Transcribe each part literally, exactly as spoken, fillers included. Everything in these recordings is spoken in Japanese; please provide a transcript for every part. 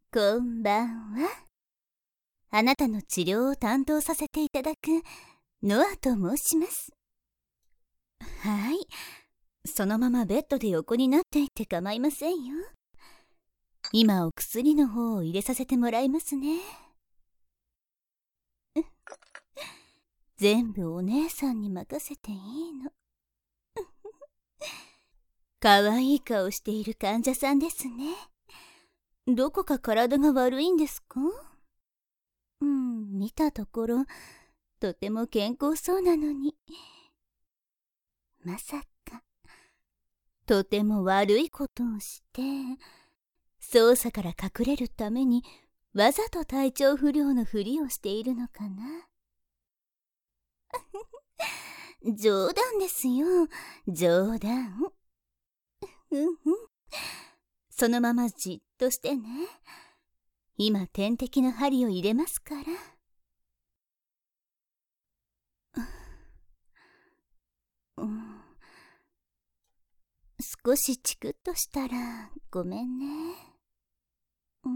こんばんは。あなたの治療を担当させていただくノアと申します。はい、そのままベッドで横になっていって構いませんよ。今お薬の方を入れさせてもらいますね。全部お姉さんに任せていいの。かわいい顔している患者さんですね。どこか体が悪いんですか？うん、見たところとても健康そうなのに。まさかとても悪いことをして捜査から隠れるためにわざと体調不良のふりをしているのかな。冗談ですよ、冗談。うんうん、そのままじっとしてね。今点滴の針を入れますから。うん、少しチクッとしたらごめんね。うん、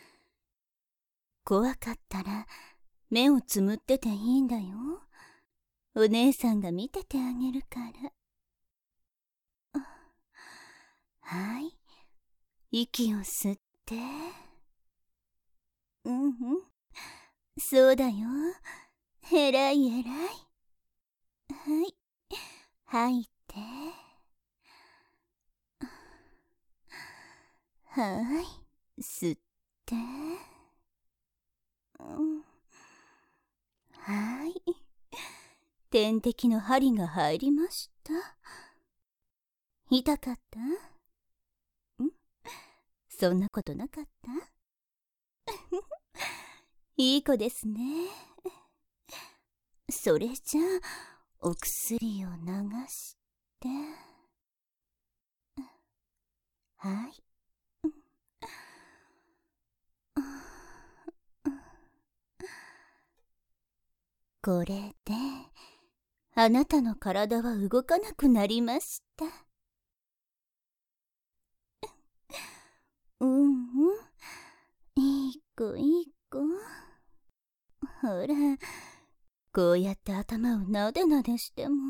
怖かったら目をつむってていいんだよ。お姉さんが見ててあげるから。はい、息を吸って。うんうん、そうだよ、えらいえらい。はい、吐いて。はい、吸って。うん、はい、点滴の針が入りました。痛かった？ん？そんなことなかった？いい子ですね。それじゃあお薬を流して。はい。これであなたの体は動かなくなりました。うんうん、いい子いい子。ほら、こうやって頭をなでなでしても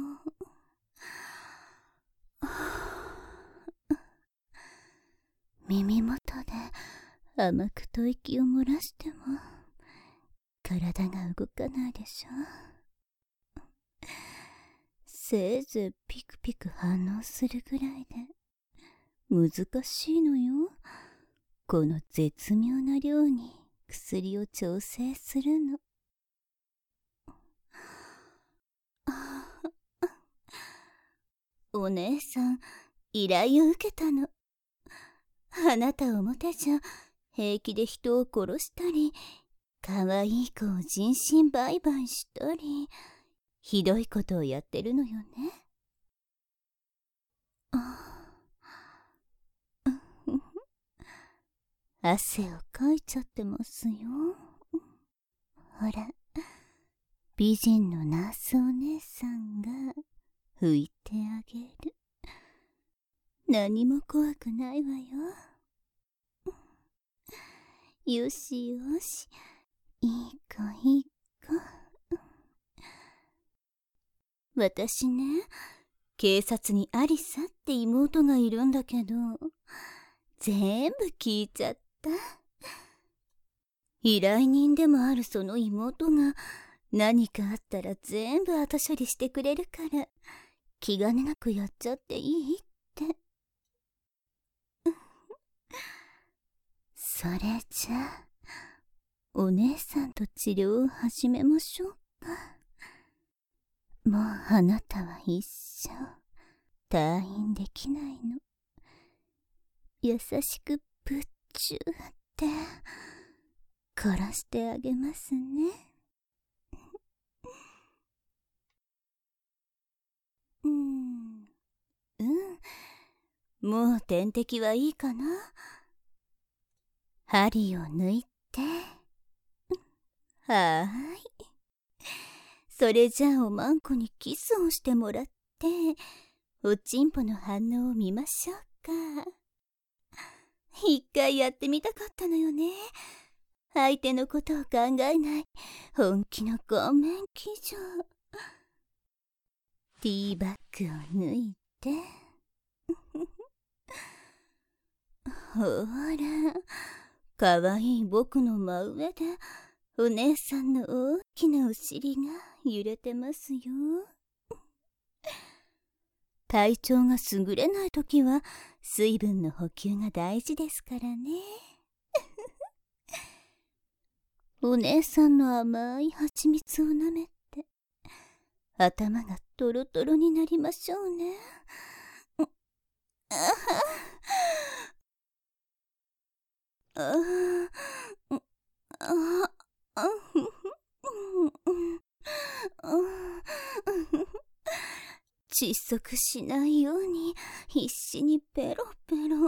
耳元で甘く吐息を漏らしても体が動かないでしょ。せいぜいピクピク反応するぐらいで難しいのよ、この絶妙な量に薬を調整するの。お姉さん依頼を受けたの。あなた表じゃ平気で人を殺したりかわいい子を人身売買したりひどいことをやってるのよね。汗をかいちゃってますよ。ほら、美人のナースお姉さんが拭いてあげる。何も怖くないわよ。よしよし、いい子いい子。私ね、警察にアリサって妹がいるんだけど全部聞いちゃった。依頼人でもあるその妹が何かあったら全部後処理してくれるから気兼ねなくやっちゃっていいって。それじゃあお姉さんと治療を始めましょうか。もうあなたは一生退院できないの。優しくぶっちゅーって殺してあげますね。うーん、うん、もう点滴はいいかな。針を抜いて。はーい、それじゃあおまんこにキスをしてもらっておちんぽの反応を見ましょうか。 一回やってみたかったのよね。相手のことを考えない本気の顔面騎乗。ティーバッグを抜いてほら、かわいい僕の真上でお姉さんの大きなお尻が揺れてますよ。体調が優れないときは水分の補給が大事ですからね。お姉さんの甘い蜂蜜を舐めて頭がトロトロになりましょうね。ああああ窒息しないように必死にペロペロ。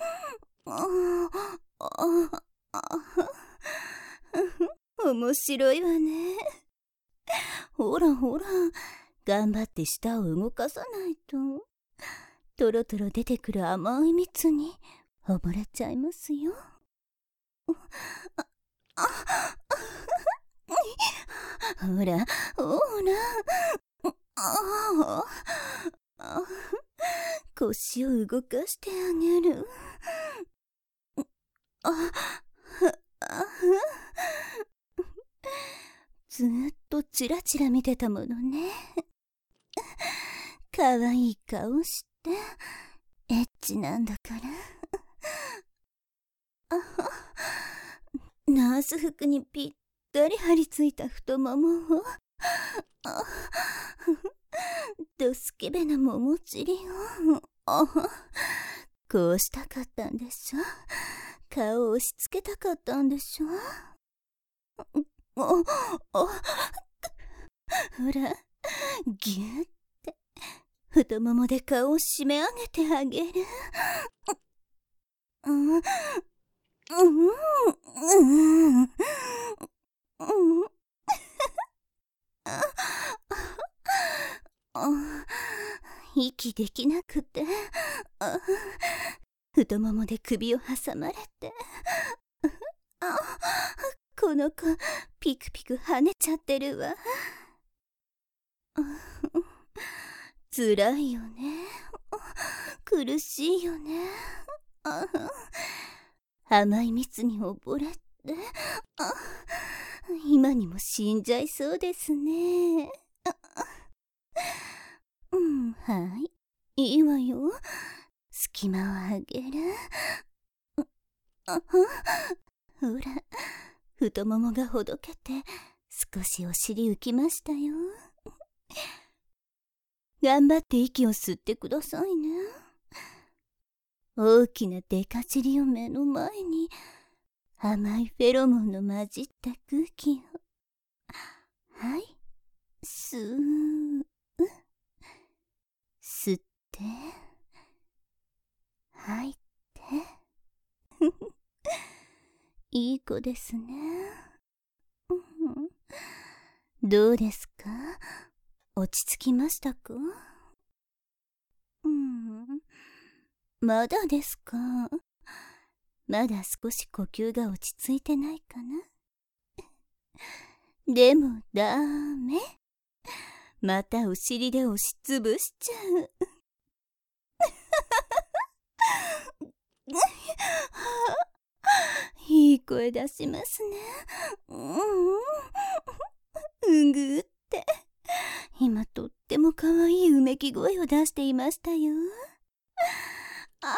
面白いわね。ほらほら、頑張って舌を動かさないとトロトロ出てくる甘い蜜に溺れちゃいますよ。ほらほら、ああ、腰を動かしてあげる。ああ、ずーっとチラチラ見てたものね。かわいい顔してエッチなんだから。あナース服にぴったり張り付いた太ももを、あドスケベな桃尻を、あこうしたかったんでしょ。顔を押し付けたかったんでしょ。おおほら、ぎゅって太ももで顔を締め上げてあげる。うんうんうんうん息できなくて、太ももで首を挟まれて、あこの子ピクピク跳ねちゃってるわ。つらいよね。苦しいよね。甘い蜜に溺れて、今にも死んじゃいそうですね。うん、はい、いいわよ。隙間をあげる。あほら、太ももがほどけて少しお尻浮きましたよ。頑張って息を吸ってくださいね。大きなデカ尻を目の前に甘いフェロモンの混じった空気を、はい、スー吸って吐いていい子ですね。どうですか、落ち着きましたか。うん、まだですか。まだ少し呼吸が落ち着いてないかな。でもダメ、またお尻で押しつぶしちゃう。いい声出しますね。うんうんぐーって、今とっても可愛いうめき声を出していましたよ。あ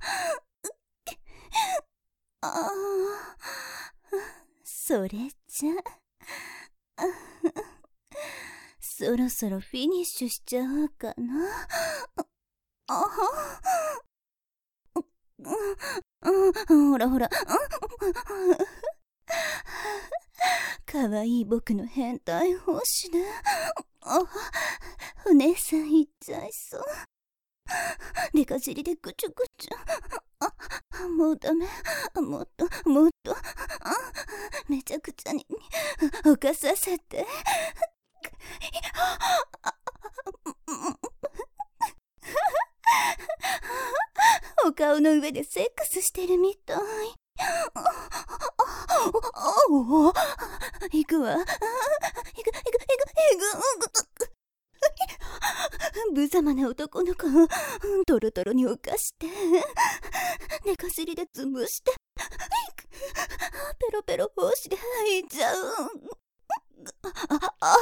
あそれじゃそろそろフィニッシュしちゃおうかな。あほらほら、かわいい僕の変態奉仕で、お姉さん行っちゃいそう。デカ尻でぐちゅぐちゅ、あもうダメ、もっともっと、めちゃくちゃに犯させて。 お顔の上でセックスしてるみたい。おお、行くわ。行く、行く、行く、行く。無様な男の子をトロトロに犯して、寝かしりで潰して、ペロペロ帽子で吐いちゃう。あ、あ、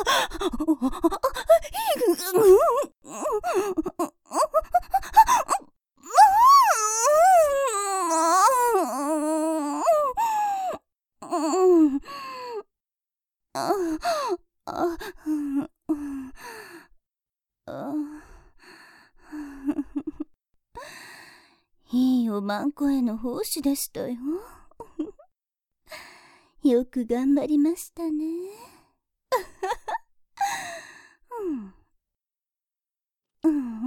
いいおまんこへの奉仕でしたよ。よく頑張りましたね。うん、うん、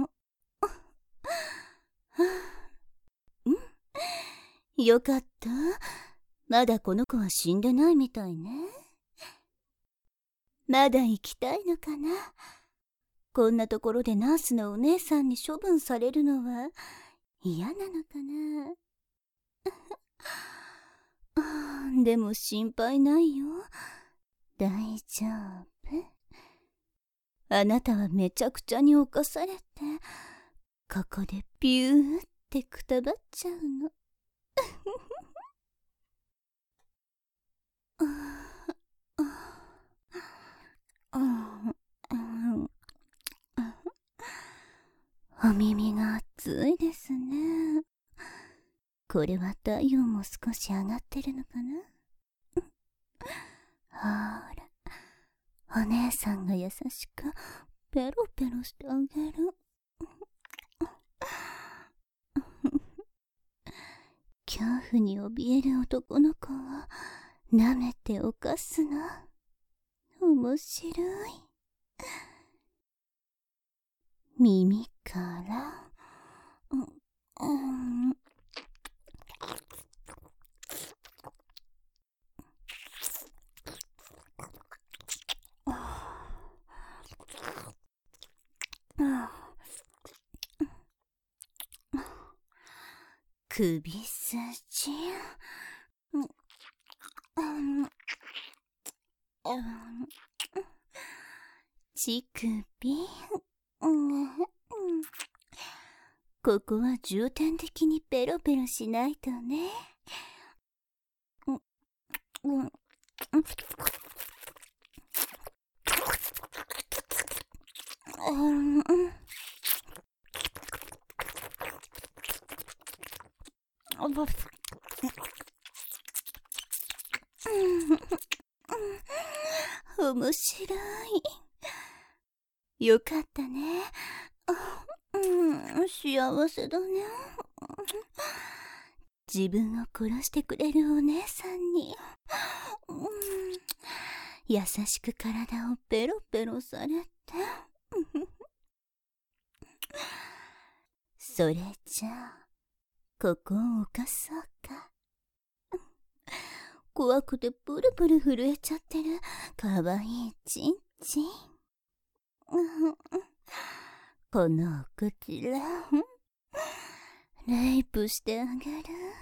よかった。まだこの子は死んでないみたいね。まだ生きたいのかな。こんなところでナースのお姉さんに処分されるのは嫌なのかな。でも心配ないよ。大丈夫。あなたはめちゃくちゃに侵されて、ここでピューってくたばっちゃうの。お耳が熱いですね。これは体温も少し上がってるのかな。ほら、お姉さんが優しくペロペロしてあげる。恐怖に怯える男の子を舐めて犯すの。面白い。耳から、うんうん、首筋、うんうんうん、乳首、うんうん、ここは重点的にペロペロしないとね。うんうんうん、面白い。よかったね。うん、幸せだね。自分を殺してくれるお姉さんに、うん、優しく体をペロペロされて。それじゃあここを犯そうか。怖くてプルプル震えちゃってるかわいいチンチン。このお口らレイプしてあげる。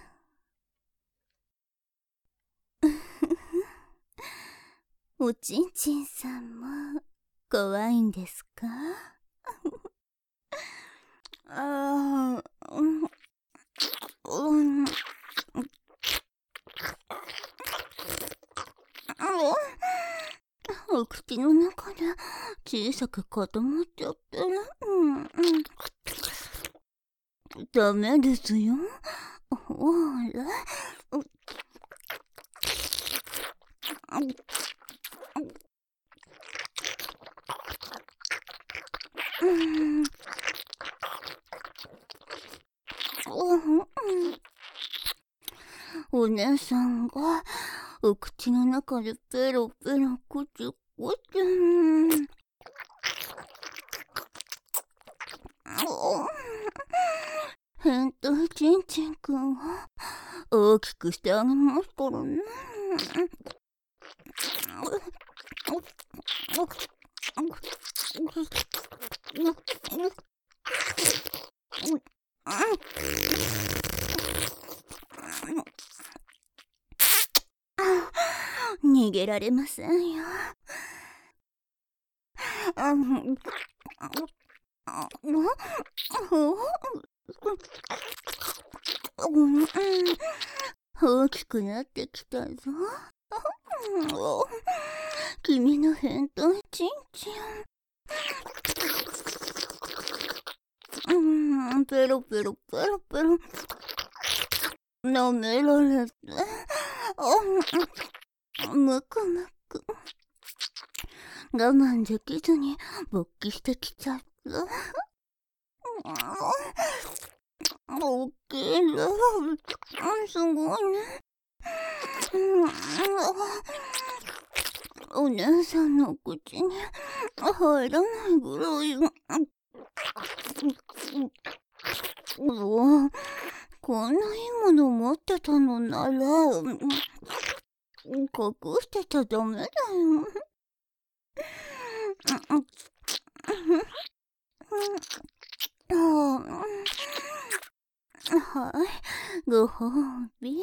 おちんちんさんも怖いんですか？あー、うん、うん、お口の中で小さく固まっちゃってる。うんうん、ダメですよ。ほら。お姉さんがお口の中でペロペロくちこち。変態ちんちんくんは大きくしてあげますからね。 逃げられませんよ。大きくなってきたぞ。君の変態ちんちん。ペロペロペロペロ舐められて、むくむく我慢できずに勃起してきちゃった。大きいね。すごいね。お姉さんの口に入らないぐらい。うわ、こんないいもの持ってたのなら隠してちゃダメだよ。はい、ご褒美。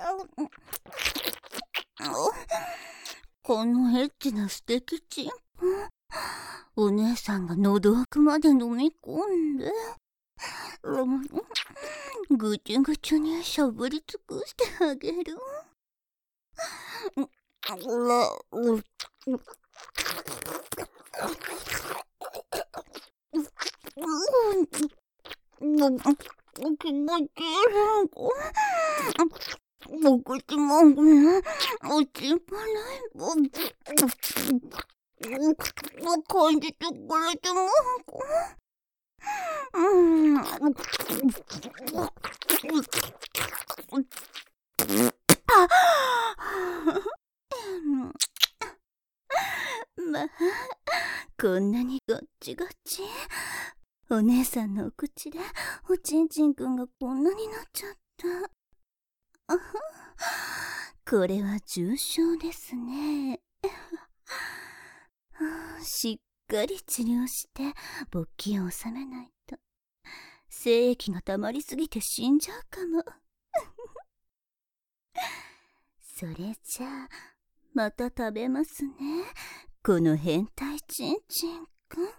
このエッチな素敵チンポ、お姉さんが喉奥まで飲み込んで、ぐちゅぐちゅにしゃぶり尽くしてあげる。気持ちいい。お口もおちんぱない感じてくれてもうんまあこんなにごっちごち。お姉さんのお口でおちんちんくんがこんなになっちゃった。これは重症ですね。しっかり治療して勃起を収めないと精液が溜まりすぎて死んじゃうかも。それじゃあまた食べますね、この変態ちんちんくん。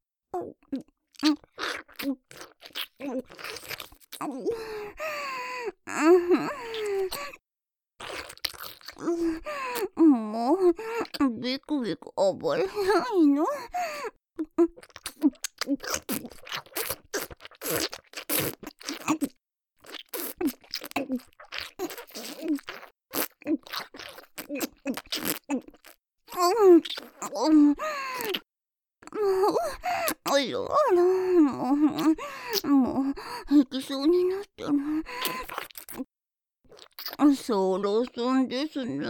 もうビクビク暴れないの。あらあら、もう、もう、行きそうになってる。そろそんですね。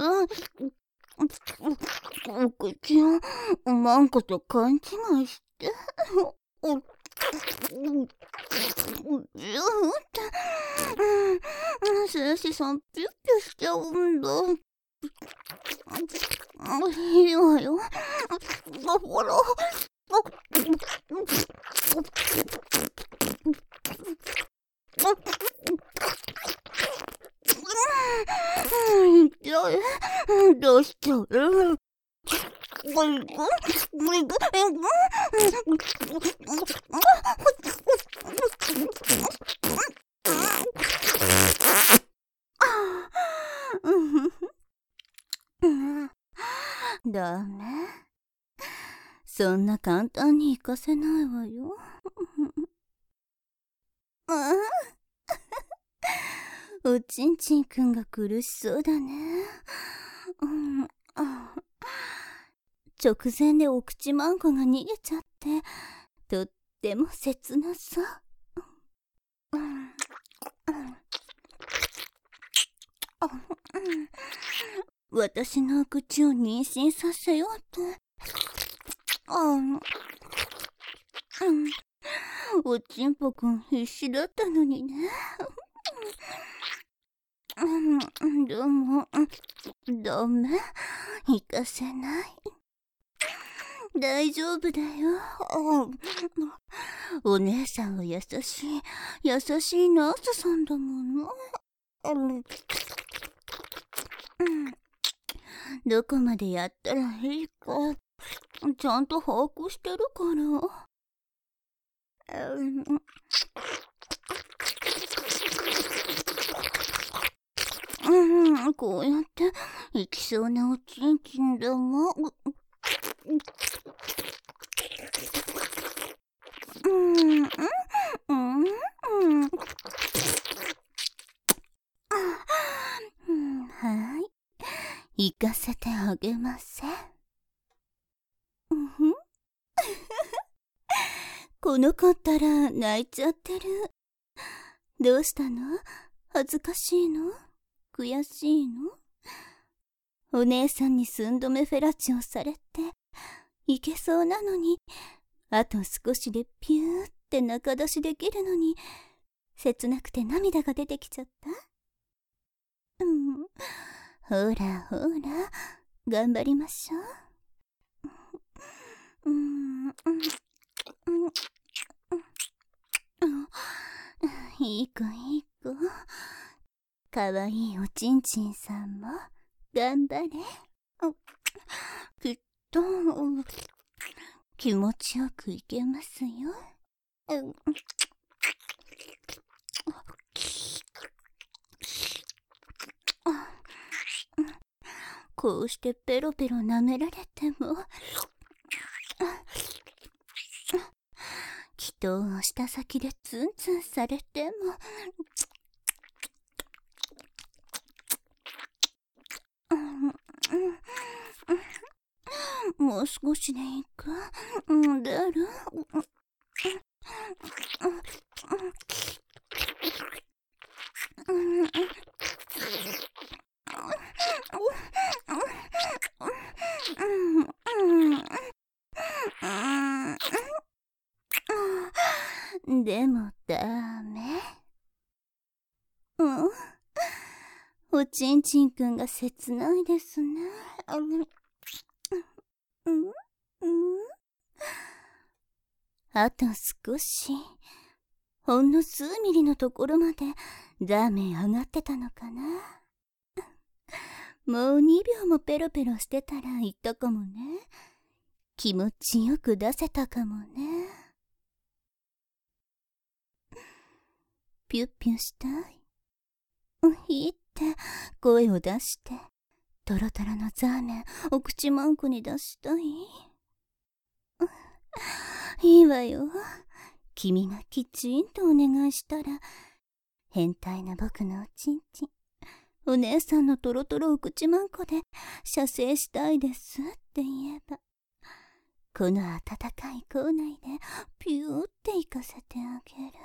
お口をうまんこと勘違いして。精子さんピュッピュしちゃうんだ。いいわよ。ほら。どうしちゃう？ダメ。そんな簡単に行かせないわよ。おちんちんくんが苦しそうだね。直前でお口マンコが逃げちゃってとっても切なそう。私の口を妊娠させようと。おちんぽくん必死だったのにね。でもダメ、行かせない。 大丈夫だよ。お姉さんは優しい、優しいナースさんだもの。どこまでやったらいいか、ちゃんと把握してるから。うん、こうやっていきそうなおちんちんだもん。うん、うん、うん、うん。はい、行かせてあげません。この子ったら泣いちゃってる。どうしたの？恥ずかしいの？悔しいの？お姉さんに寸止めフェラチオされていけそうなのに、あと少しでピューって中出しできるのに、切なくて涙が出てきちゃった。うん、ほらほら、頑張りましょう。うん、うん、うん、いい子いい子。かわいいおちんちんさんも頑張れ。きっと気持ちよくいけますよ。こうしてペロペロ舐められても、人を舌先でツンツンされても、もう少しでいいか、出る？でもダメ。うん。おちんちんくんが切ないですね。うん、うん。あと少し、ほんの数ミリのところまでダーメン上がってたのかな。もうにびょうもペロペロしてたらいったかもね。気持ちよく出せたかもね。ピュッピュしたい。いいって声を出して、トロトロのザーメンお口マンコに出したい。いいわよ。君がきちんとお願いしたら、変態な僕のおちんちん、お姉さんのトロトロお口マンコで射精したいですって言えば、この温かい口内でピューって行かせてあげる。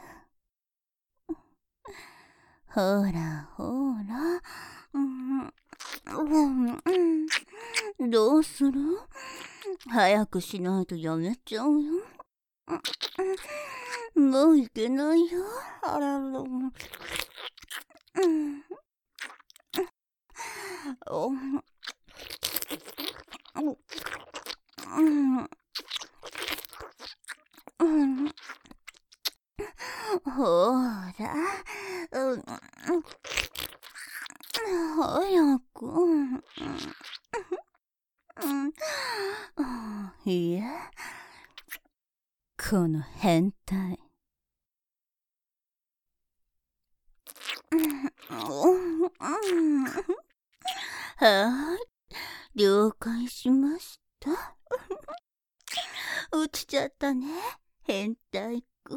ほらほら、うんうんうん、どうする？早くしないとやめちゃうよ。もういけないよ。あらら。うん。お。うん。うん。ほら。うん。早く。うん。いえ。この変態。はい、了解しました。落ちちゃったね、変態くん。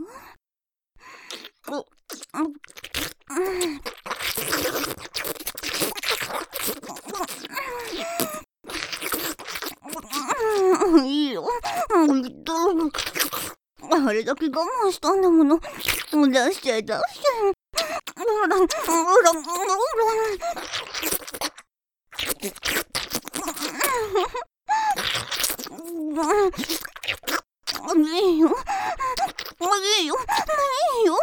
いいよ。あれだけ我慢したんだもの。出しちゃえ出しちゃえ。ほらほらほら。いいよ。いいよ。いいよ。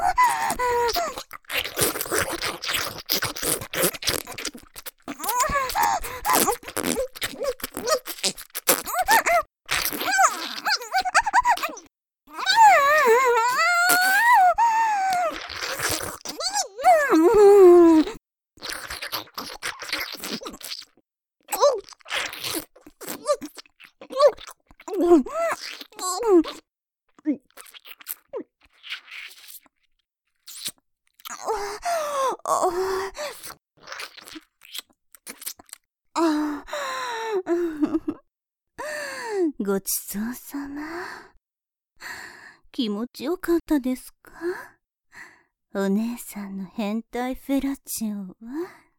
ごちそうさま。気持ちよかったですか？お姉さんの変態フェラチオは。